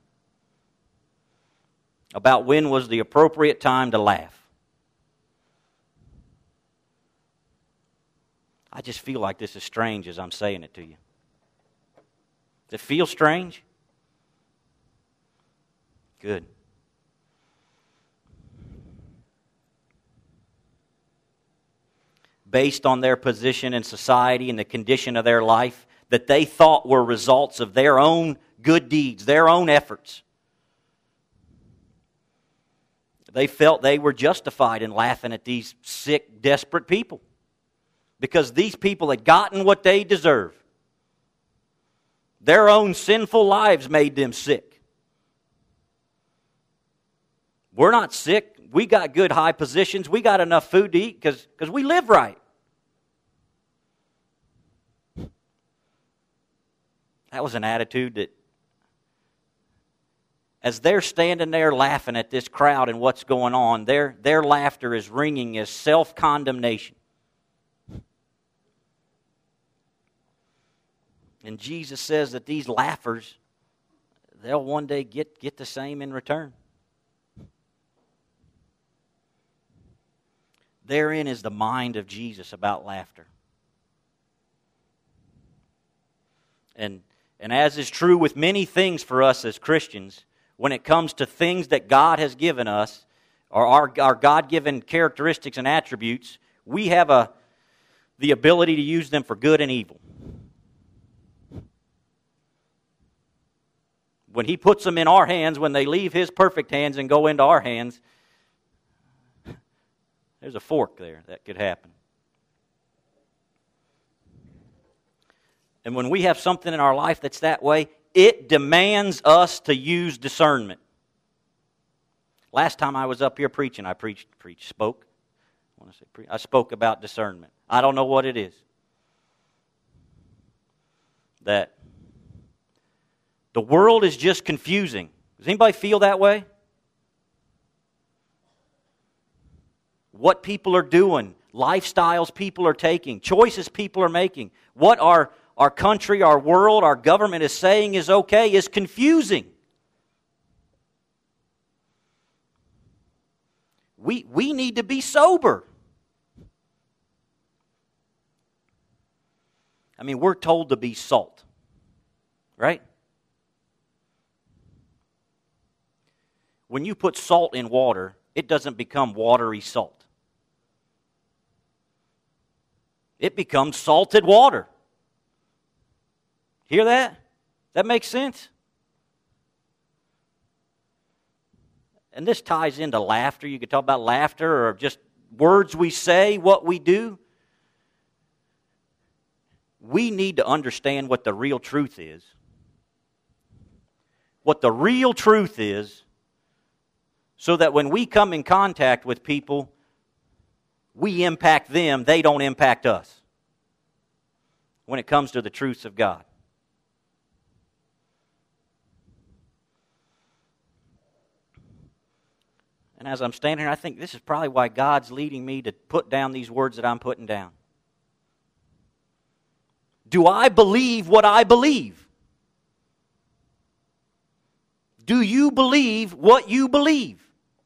about when was the appropriate time to laugh. I just feel like this is strange as I'm saying it to you. Does it feel strange? Good. Based on their position in society and the condition of their life that they thought were results of their own good deeds, their own efforts. They felt they were justified in laughing at these sick, desperate people because these people had gotten what they deserved. Their own sinful lives made them sick. We're not sick. We got good high positions. We got enough food to eat because because we live right. That was an attitude that as they're standing there laughing at this crowd and what's going on, their, their laughter is ringing as self-condemnation. And Jesus says that these laughers, they'll one day get, get the same in return. Therein is the mind of Jesus about laughter. And, and as is true with many things for us as Christians, when it comes to things that God has given us, or our, our God-given characteristics and attributes, we have a, the ability to use them for good and evil. When He puts them in our hands, when they leave His perfect hands and go into our hands, there's a fork there that could happen. And when we have something in our life that's that way, it demands us to use discernment. Last time I was up here preaching, I preached, preached, spoke. I want to say, pre- I spoke about discernment. I don't know what it is. That the world is just confusing. Does anybody feel that way? What people are doing, lifestyles people are taking, choices people are making, what our, our country, our world, our government is saying is okay is confusing. We, we need to be sober. I mean, we're told to be salt, right? When you put salt in water, it doesn't become watery salt. It becomes salted water. Hear that? That makes sense? And this ties into laughter. You could talk about laughter or just words we say, what we do. We need to understand what the real truth is. What the real truth is, so that when we come in contact with people, we impact them, they don't impact us when it comes to the truths of God. And as I'm standing here, I think this is probably why God's leading me to put down these words that I'm putting down. Do I believe what I believe? Do you believe what you believe?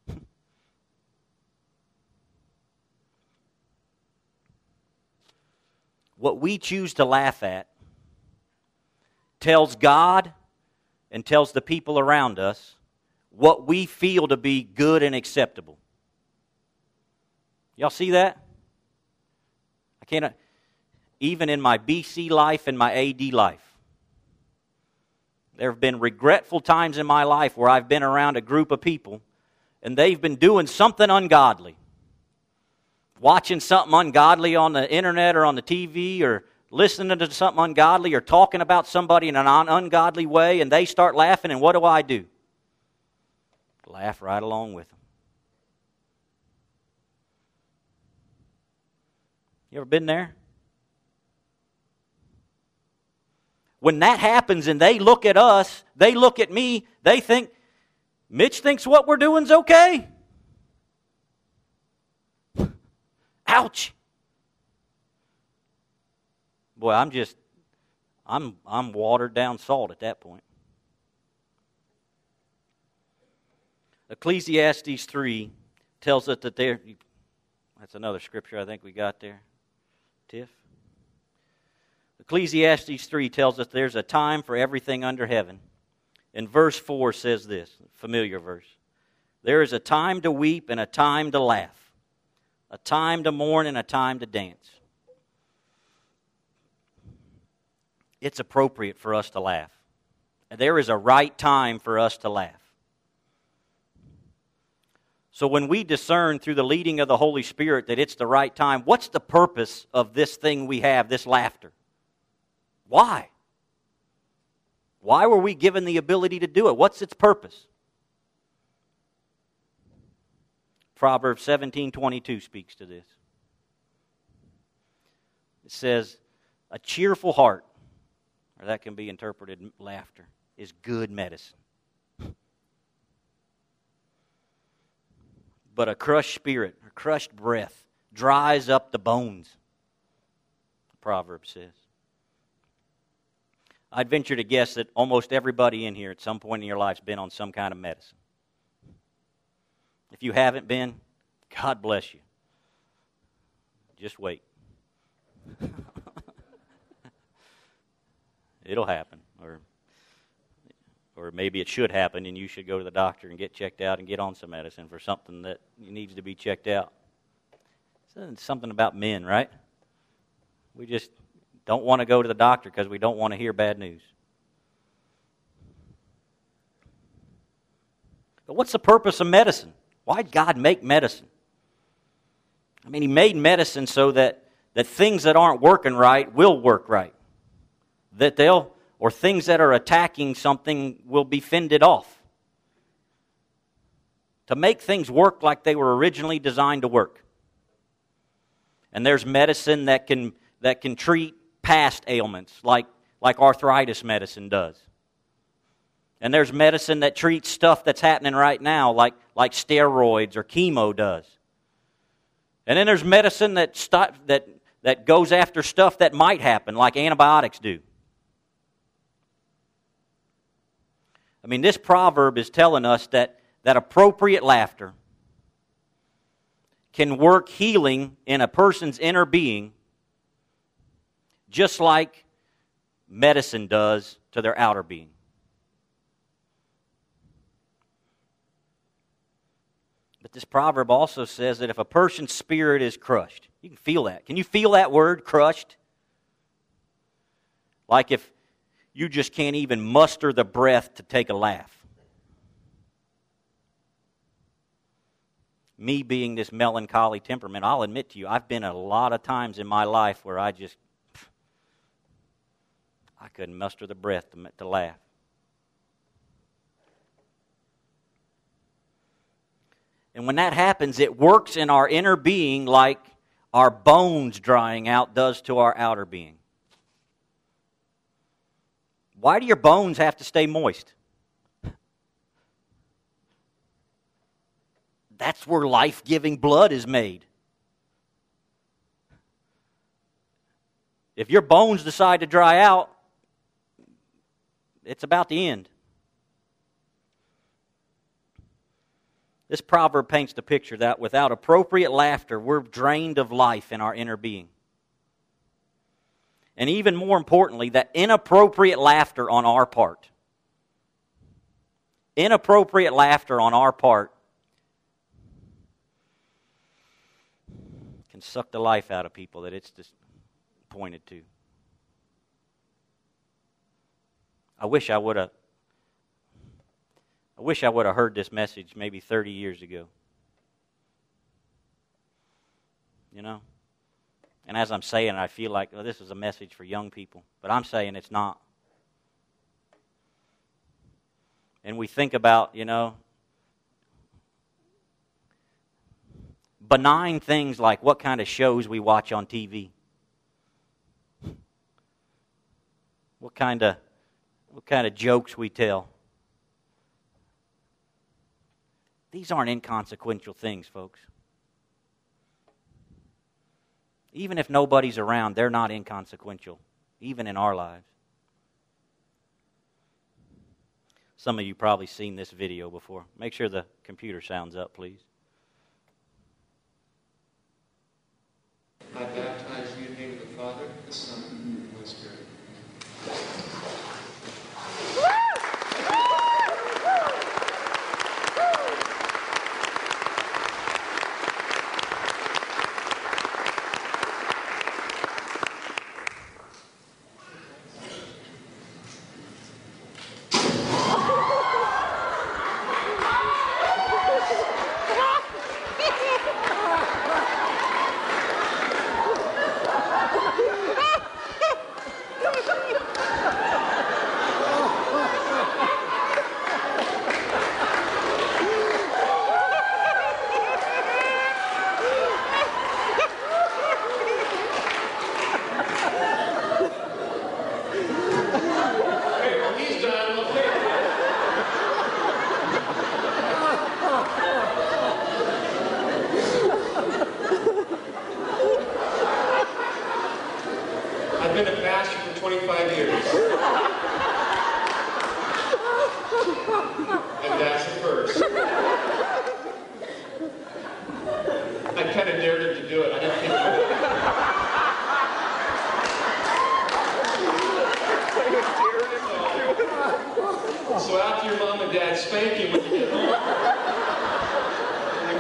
What we choose to laugh at tells God and tells the people around us what we feel to be good and acceptable. Y'all see that? I can't, even in my B C life and my A D life, there have been regretful times in my life where I've been around a group of people and they've been doing something ungodly. Watching something ungodly on the internet or on the T V, or listening to something ungodly, or talking about somebody in an ungodly way, and they start laughing, and what do I do? Laugh right along with them. You ever been there? When that happens and they look at us, they look at me, they think, Mitch thinks what we're doing is okay. Ouch. Boy, I'm just, I'm I'm watered down salt at that point. Ecclesiastes three tells us that there, that's another scripture I think we got there, Tiff. Ecclesiastes three tells us there's a time for everything under heaven. And verse four says this, familiar verse. There is a time to weep and a time to laugh. A time to mourn and a time to dance. It's appropriate for us to laugh. There is a right time for us to laugh. So when we discern through the leading of the Holy Spirit that it's the right time, what's the purpose of this thing we have, this laughter? Why? Why were we given the ability to do it? What's its purpose? Proverbs seventeen twenty-two speaks to this. It says, a cheerful heart, or that can be interpreted laughter, is good medicine. but a crushed spirit, a crushed breath, dries up the bones, the proverb says. I'd venture to guess that almost everybody in here at some point in your life has been on some kind of medicine. If you haven't been, God bless you. Just wait. It'll happen. Or, or maybe it should happen and you should go to the doctor and get checked out and get on some medicine for something that needs to be checked out. It's something about men, right? We just don't want to go to the doctor because we don't want to hear bad news. But what's the purpose of medicine? Why did God make medicine? I mean, He made medicine so that, that things that aren't working right will work right. That they'll, or things that are attacking something will be fended off. To make things work like they were originally designed to work. And there's medicine that can that can treat past ailments, like, like arthritis medicine does. And there's medicine that treats stuff that's happening right now, like, like steroids or chemo does. And then there's medicine that, stop, that, that goes after stuff that might happen, like antibiotics do. I mean, this proverb is telling us that, that appropriate laughter can work healing in a person's inner being just like medicine does to their outer being. But this proverb also says that if a person's spirit is crushed, you can feel that. Can you feel that word, crushed? Like if you just can't even muster the breath to take a laugh. Me being this melancholy temperament, I'll admit to you, I've been a lot of times in my life where I just, I couldn't muster the breath to, to laugh. And when that happens, it works in our inner being like our bones drying out does to our outer being. Why do your bones have to stay moist? That's where life-giving blood is made. If your bones decide to dry out, it's about the end. This proverb paints the picture that without appropriate laughter, we're drained of life in our inner being. And even more importantly, that inappropriate laughter on our part, inappropriate laughter on our part can suck the life out of people that it's just pointed to. I wish I would have I wish I would have heard this message maybe thirty years ago. You know? And as I'm saying it, I feel like oh, this is a message for young people. But I'm saying it's not. And we think about, you know, benign things like what kind of shows we watch on T V. What kind of what kind of jokes we tell. These aren't inconsequential things, folks. Even if nobody's around, they're not inconsequential, even in our lives. Some of you probably seen this video before. Make sure the computer sounds up, please. I baptize you in the name of the Father, the Son, and the Holy Spirit.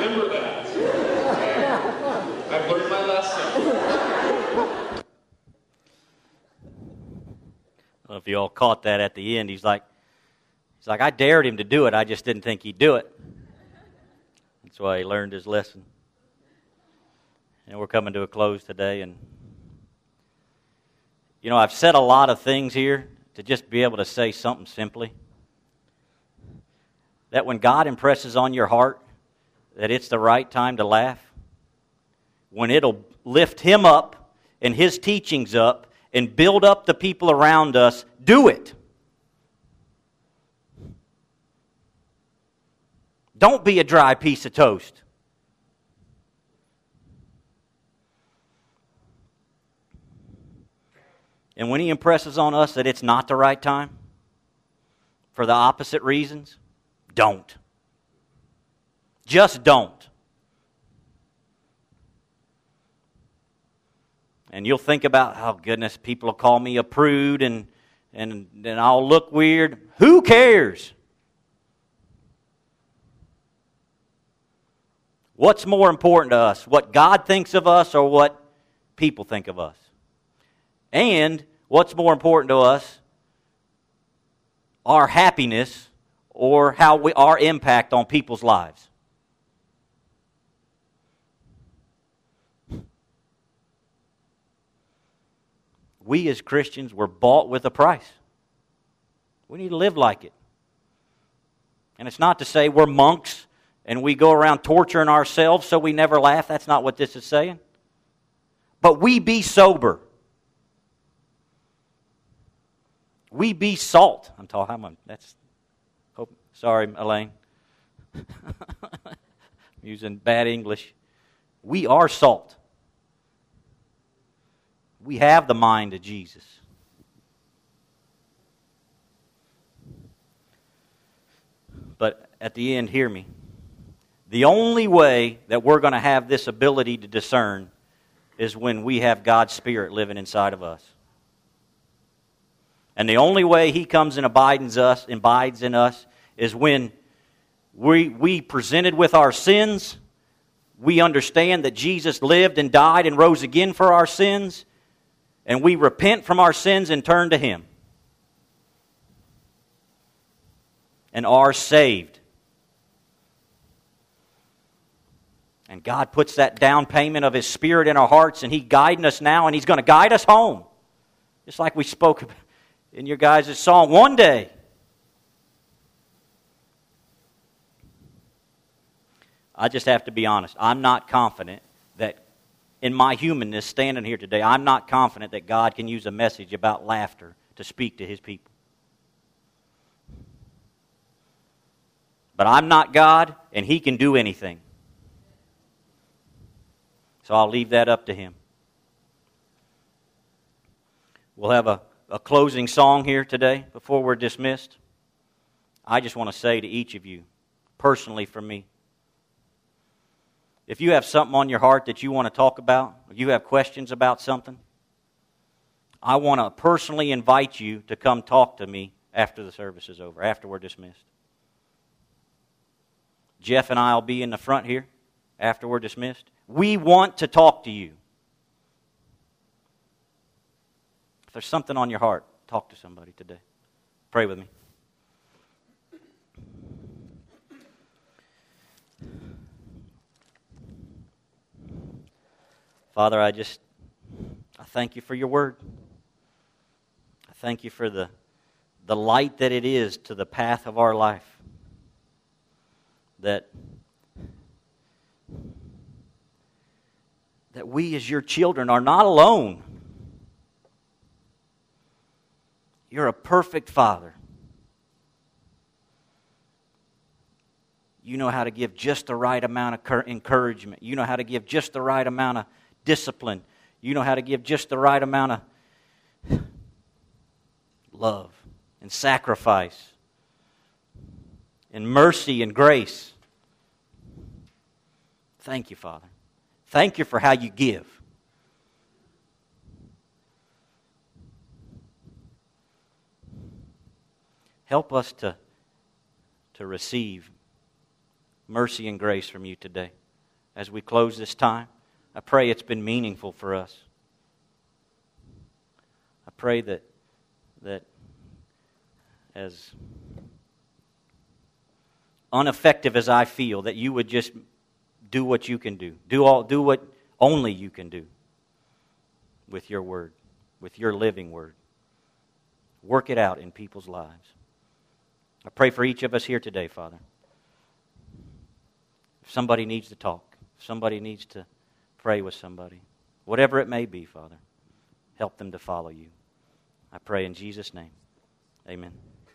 remember that. Okay. I've learned my lesson. I don't know if you all caught that at the end. He's like, he's like, I dared him to do it. I just didn't think he'd do it. That's why he learned his lesson. And we're coming to a close today. And, you know, I've said a lot of things here to just be able to say something simply. That when God impresses on your heart that it's the right time to laugh, when it'll lift Him up and His teachings up and build up the people around us, do it. Don't be a dry piece of toast. And when He impresses on us that it's not the right time, for the opposite reasons, don't. Just don't. And you'll think about, oh goodness, people will call me a prude and, and, and I'll look weird. Who cares? What's more important to us? What God thinks of us or what people think of us? And what's more important to us? Our happiness or how we, our impact on people's lives. We as Christians were bought with a price. We need to live like it. And it's not to say we're monks and we go around torturing ourselves so we never laugh. That's not what this is saying. But we be sober. We be salt. I'm talking. I'm, that's. Hope, sorry, Elaine. I'm using bad English. We are salt. We have the mind of Jesus. But at the end, hear me. The only way that we're going to have this ability to discern is when we have God's Spirit living inside of us. And the only way He comes and abides us, abides in us, is when we we presented with our sins, we understand that Jesus lived and died and rose again for our sins, and we repent from our sins and turn to Him. And are saved. And God puts that down payment of His Spirit in our hearts, and He's guiding us now, and He's going to guide us home. Just like we spoke in your guys' song, one day. I just have to be honest. I'm not confident that in my humanness standing here today, I'm not confident that God can use a message about laughter to speak to His people. But I'm not God, and He can do anything. So I'll leave that up to Him. We'll have a, a closing song here today before we're dismissed. I just want to say to each of you, personally for me, if you have something on your heart that you want to talk about, or you have questions about something, I want to personally invite you to come talk to me after the service is over, after we're dismissed. Jeff and I will be in the front here after we're dismissed. We want to talk to you. If there's something on your heart, talk to somebody today. Pray with me. Father, I just, I thank You for Your word. I thank You for the, the light that it is to the path of our life. That, that we as Your children are not alone. You're a perfect Father. You know how to give just the right amount of encouragement. You know how to give just the right amount of discipline. You know how to give just the right amount of love and sacrifice and mercy and grace. Thank You, Father. Thank You for how You give. Help us to, to receive mercy and grace from you today. As we close this time, I pray it's been meaningful for us. I pray that that as ineffective as I feel, that you would just do what you can do. Do all do what only you can do with your word, with your living word. Work it out in people's lives. I pray for each of us here today, Father. If somebody needs to talk, if somebody needs to pray with somebody, whatever it may be, Father, help them to follow you. I pray in Jesus' name. Amen.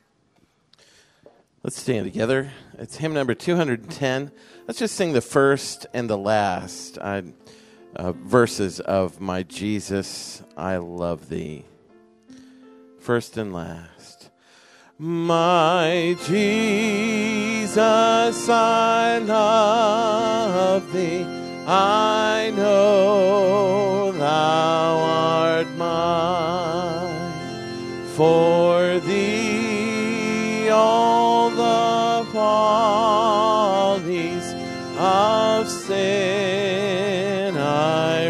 Let's stand together. It's hymn number two hundred ten. Let's just sing the first and the last uh, uh, verses of My Jesus, I Love Thee. First and last. My Jesus, I love Thee. I know Thou art mine. For Thee all the follies of sin I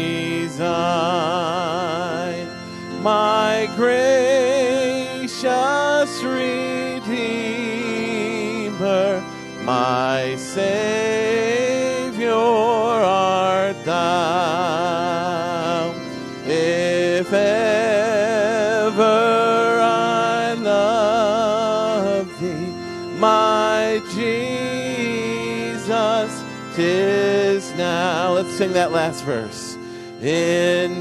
resign. My gracious Redeemer, my Savior art Thou. If ever I love Thee, my Jesus, 'tis now. Let's sing that last verse. In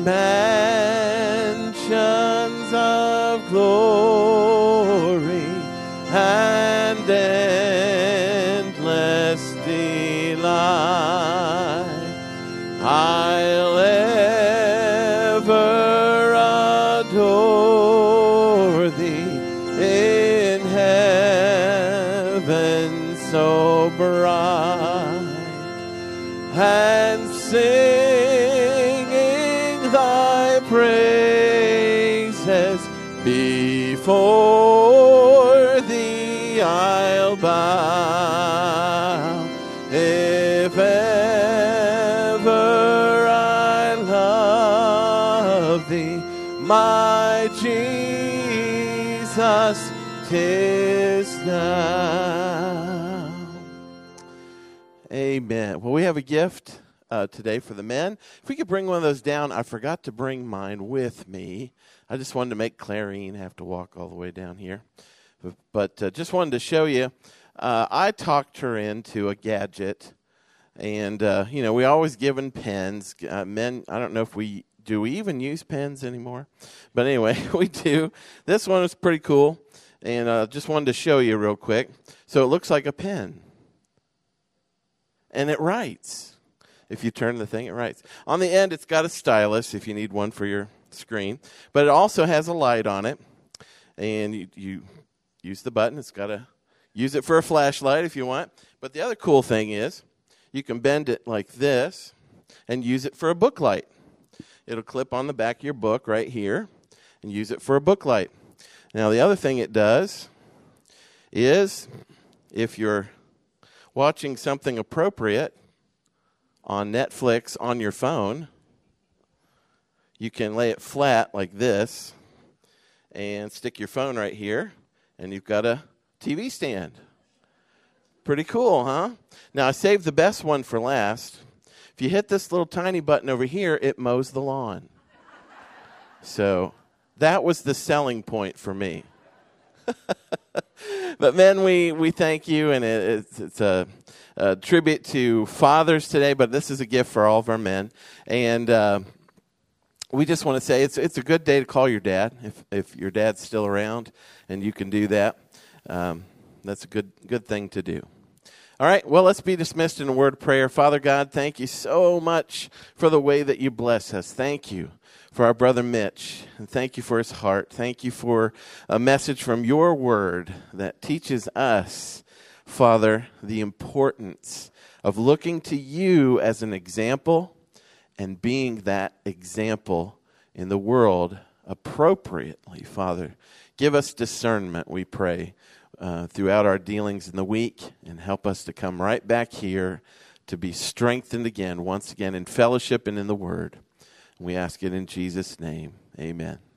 mansions of glory and endless delight, I'll ever adore Thee in heaven so bright, and singing Thy praises before Thee I'll bow. If ever I love Thee, my Jesus, 'tis now. Amen. Well, we have a gift uh, today for the men. If we could bring one of those down. I forgot to bring mine with me. I just wanted to make Clarine have to walk all the way down here. But uh, just wanted to show you. Uh, I talked her into a gadget. And, uh, you know, we always given pens. Uh, men, I don't know if we, do we even use pens anymore? But anyway, we do. This one is pretty cool. And I uh, just wanted to show you real quick. So it looks like a pen. And it writes. If you turn the thing, it writes. On the end, it's got a stylus if you need one for your screen. But it also has a light on it. And you, you use the button. It's got a, use it for a flashlight if you want. But the other cool thing is, you can bend it like this and use it for a book light. It'll clip on the back of your book right here and use it for a book light. Now, the other thing it does is if you're watching something appropriate on Netflix on your phone, you can lay it flat like this and stick your phone right here, and you've got a T V stand. Pretty cool, huh? Now, I saved the best one for last. If you hit this little tiny button over here, it mows the lawn. So that was the selling point for me. But, men, we, we thank you, and it, it's, it's a, a tribute to fathers today, but this is a gift for all of our men. And uh, we just want to say it's it's a good day to call your dad, if, if your dad's still around, and you can do that. Um, that's a good good thing to do. All right, well, let's be dismissed in a word of prayer. Father God, thank you so much for the way that you bless us. Thank you for our brother Mitch, and thank you for his heart. Thank you for a message from your word that teaches us, Father, the importance of looking to you as an example and being that example in the world appropriately, Father. Give us discernment, we pray. uh, throughout our dealings in the week, and help us to come right back here to be strengthened again, once again, in fellowship and in the Word. We ask it in Jesus' name. Amen.